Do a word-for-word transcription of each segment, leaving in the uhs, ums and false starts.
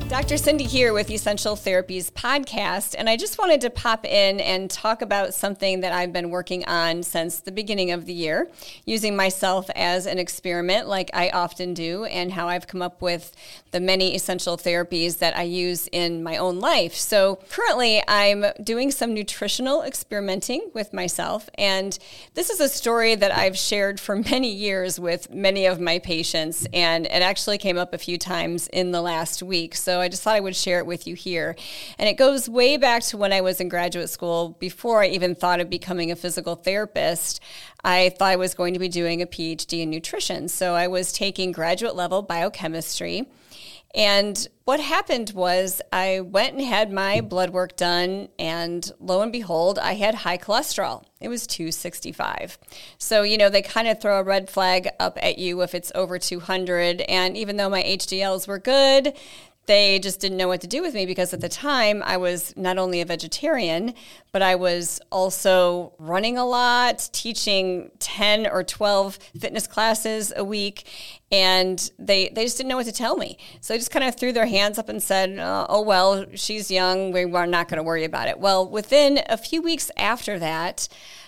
Doctor Cindy here with Essential Therapies podcast, and I just wanted to pop in and talk about something that I've been working on since the beginning of the year, using myself as an experiment like I often do, and how I've come up with the many essential therapies that I use in my own life. So currently I'm doing some nutritional experimenting with myself, and this is a story that I've shared for many years with many of my patients, and it actually came up a few times in the last week. So I just thought I would share it with you here. And it goes way back to when I was in graduate school. Before I even thought of becoming a physical therapist, I thought I was going to be doing a P H D in nutrition. So I was taking graduate level biochemistry. And what happened was I went and had my blood work done, and lo and behold, I had high cholesterol. It was two sixty-five. So, you know, they kind of throw a red flag up at you if it's over two hundred. And even though my H D Ls were good, they just didn't know what to do with me, because at the time I was not only a vegetarian, but I was also running a lot, teaching ten or twelve fitness classes a week, and they they just didn't know what to tell me. So they just kind of threw their hands up and said, oh, oh well, she's young, we are not going to worry about it. Well, within a few weeks after that,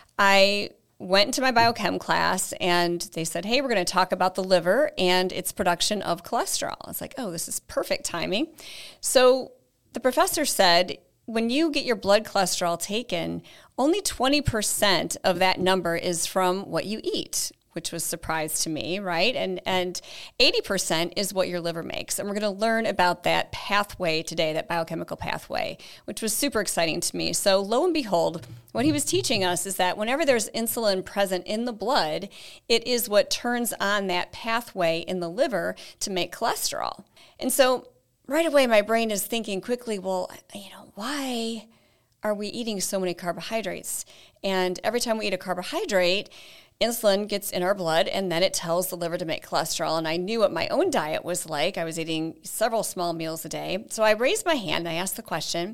I went into my biochem class, and they said, hey, we're going to talk about the liver and its production of cholesterol. I was like, oh, this is perfect timing. So the professor said, when you get your blood cholesterol taken, only twenty percent of that number is from what you eat, which was a surprise to me, right? And and eighty percent is what your liver makes. And we're going to learn about that pathway today, that biochemical pathway, which was super exciting to me. So lo and behold, what he was teaching us is that whenever there's insulin present in the blood, it is what turns on that pathway in the liver to make cholesterol. And so right away, my brain is thinking quickly, well, you know, why are we eating so many carbohydrates? And every time we eat a carbohydrate, insulin gets in our blood, and then it tells the liver to make cholesterol. And I knew what my own diet was like. I was eating several small meals a day. So I raised my hand and I asked the question.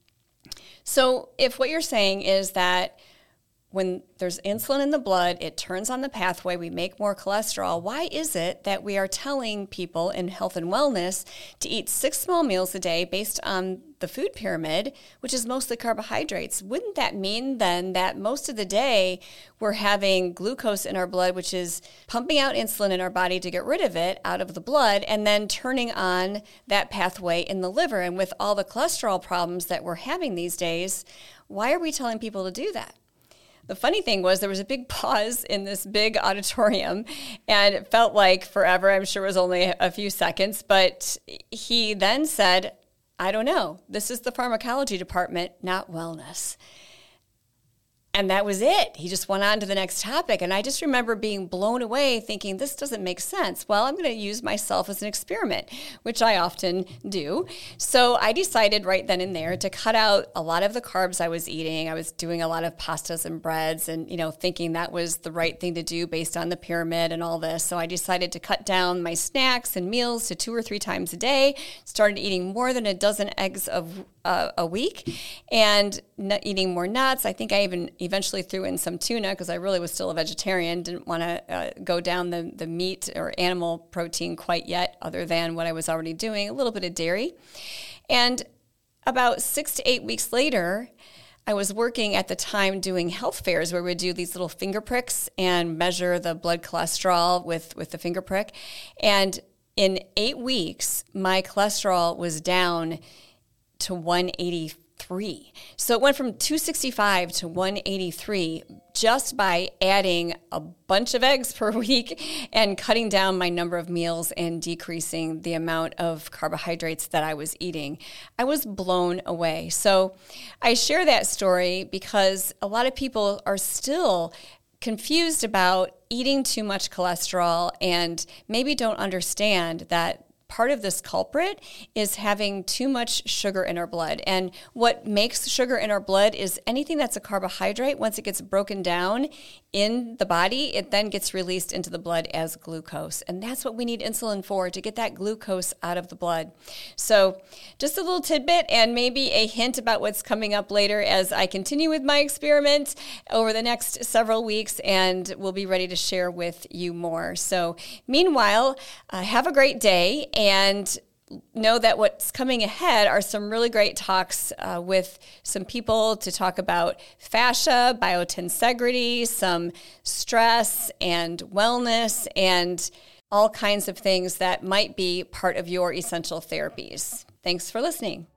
So if what you're saying is that when there's insulin in the blood, it turns on the pathway, we make more cholesterol, why is it that we are telling people in health and wellness to eat six small meals a day based on the food pyramid, which is mostly carbohydrates? Wouldn't that mean then that most of the day we're having glucose in our blood, which is pumping out insulin in our body to get rid of it out of the blood, and then turning on that pathway in the liver? And with all the cholesterol problems that we're having these days, why are we telling people to do that? The funny thing was there was a big pause in this big auditorium, and it felt like forever. I'm sure it was only a few seconds, but he then said, I don't know. This is the pharmacology department, not wellness. And that was it. He just went on to the next topic. And I just remember being blown away thinking, this doesn't make sense. Well, I'm going to use myself as an experiment, which I often do. So I decided right then and there to cut out a lot of the carbs I was eating. I was doing a lot of pastas and breads and, you know, thinking that was the right thing to do based on the pyramid and all this. So I decided to cut down my snacks and meals to two or three times a day, started eating more than a dozen eggs of uh, a week, and n- eating more nuts. I think I even eventually threw in some tuna because I really was still a vegetarian, didn't want to uh, go down the, the meat or animal protein quite yet, other than what I was already doing, a little bit of dairy. And about six to eight weeks later, I was working at the time doing health fairs where we would do these little finger pricks and measure the blood cholesterol with, with the finger prick. And in eight weeks, my cholesterol was down to one eighty-three. So it went from two sixty-five to one eighty-three just by adding a bunch of eggs per week and cutting down my number of meals and decreasing the amount of carbohydrates that I was eating. I was blown away. So I share that story because a lot of people are still confused about eating too much cholesterol and maybe don't understand that part of this culprit is having too much sugar in our blood. And what makes sugar in our blood is anything that's a carbohydrate. Once it gets broken down in the body, it then gets released into the blood as glucose. And that's what we need insulin for, to get that glucose out of the blood. So just a little tidbit and maybe a hint about what's coming up later as I continue with my experiment over the next several weeks, and we'll be ready to share with you more. So meanwhile, uh, have a great day. And know that what's coming ahead are some really great talks uh, with some people to talk about fascia, biotensegrity, some stress and wellness, and all kinds of things that might be part of your essential therapies. Thanks for listening.